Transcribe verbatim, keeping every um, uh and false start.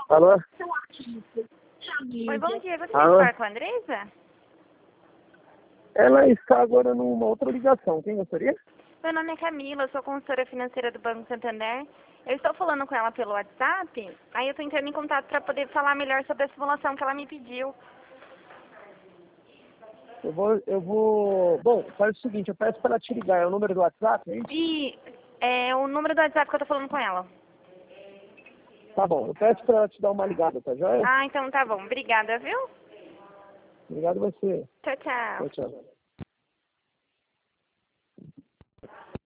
Alô? Oi, bom dia. Você Alô? quer falar com a Andresa? Ela está agora numa outra ligação. Quem gostaria? Meu nome é Camila, eu sou consultora financeira do Banco Santander. Eu estou falando com ela pelo WhatsApp, aí eu estou entrando em contato para poder falar melhor sobre a simulação que ela me pediu. Eu vou, eu vou... Bom, faz o seguinte, eu peço para ela te ligar. É o número do WhatsApp, hein? E é o número do WhatsApp que eu estou falando com ela. Tá bom, eu peço para ela te dar uma ligada, tá joia? Ah, então tá bom. Obrigada, viu? Obrigado a você. Tchau, tchau. Tchau, tchau.